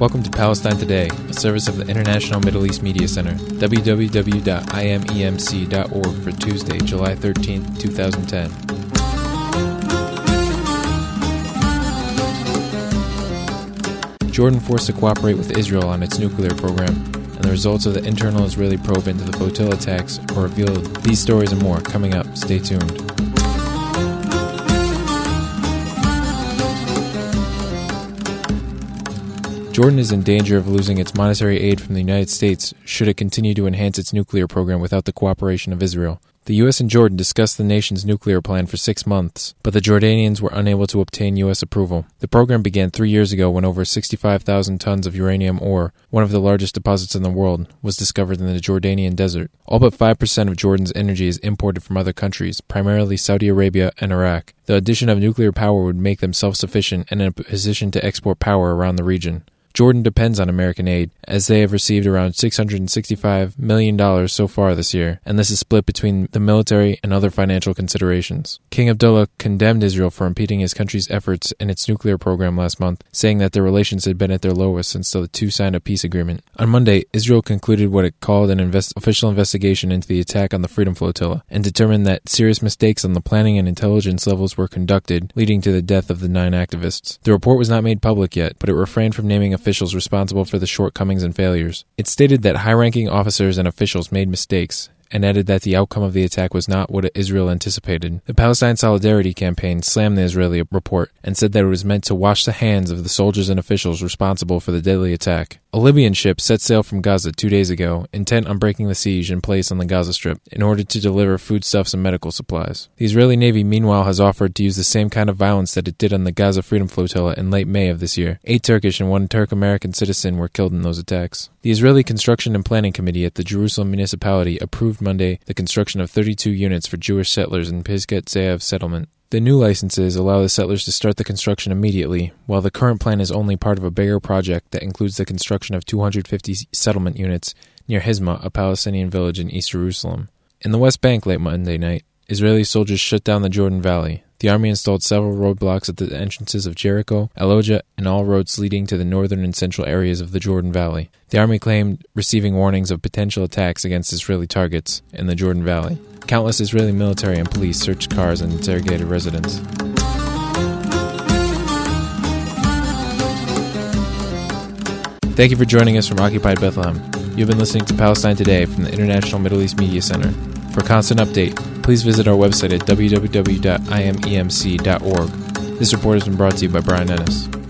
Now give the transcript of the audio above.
Welcome to Palestine Today, a service of the International Middle East Media Center, www.imemc.org for Tuesday, July 13, 2010. Jordan forced to cooperate with Israel on its nuclear program, and the results of the internal Israeli probe into the flotilla attacks are revealed. These stories and more coming up. Stay tuned. Jordan is in danger of losing its monetary aid from the United States should it continue to enhance its nuclear program without the cooperation of Israel. The U.S. and Jordan discussed the nation's nuclear plan for 6 months, but the Jordanians were unable to obtain U.S. approval. The program began 3 years ago when over 65,000 tons of uranium ore, one of the largest deposits in the world, was discovered in the Jordanian desert. All but 5% of Jordan's energy is imported from other countries, primarily Saudi Arabia and Iraq. The addition of nuclear power would make them self-sufficient and in a position to export power around the region. Jordan depends on American aid, as they have received around $665 million so far this year, and this is split between the military and other financial considerations. King Abdullah condemned Israel for impeding his country's efforts in its nuclear program last month, saying that their relations had been at their lowest since the two signed a peace agreement. On Monday, Israel concluded what it called an official investigation into the attack on the Freedom Flotilla, and determined that serious mistakes on the planning and intelligence levels were conducted, leading to the death of the 9 activists. The report was not made public yet, but it refrained from naming officials responsible for the shortcomings and failures. It stated that high-ranking officers and officials made mistakes, and added that the outcome of the attack was not what Israel anticipated. The Palestine Solidarity Campaign slammed the Israeli report and said that it was meant to wash the hands of the soldiers and officials responsible for the deadly attack. A Libyan ship set sail from Gaza 2 days ago, intent on breaking the siege in place on the Gaza Strip in order to deliver foodstuffs and medical supplies. The Israeli Navy, meanwhile, has offered to use the same kind of violence that it did on the Gaza Freedom Flotilla in late May of this year. 8 Turkish and 1 Turk-American citizen were killed in those attacks. The Israeli Construction and Planning Committee at the Jerusalem municipality approved Monday the construction of 32 units for Jewish settlers in Pisgat Ze'ev settlement. The new licenses allow the settlers to start the construction immediately, while the current plan is only part of a bigger project that includes the construction of 250 settlement units near Hizma, a Palestinian village in East Jerusalem. In the West Bank late Monday night, Israeli soldiers shut down the Jordan Valley. The army installed several roadblocks at the entrances of Jericho, Aloja, and all roads leading to the northern and central areas of the Jordan Valley. The army claimed receiving warnings of potential attacks against Israeli targets in the Jordan Valley. Countless Israeli military and police searched cars and interrogated residents. Thank you for joining us from Occupied Bethlehem. You've been listening to Palestine Today from the International Middle East Media Center. For constant update, please visit our website at www.imemc.org. This report has been brought to you by Brian Ennis.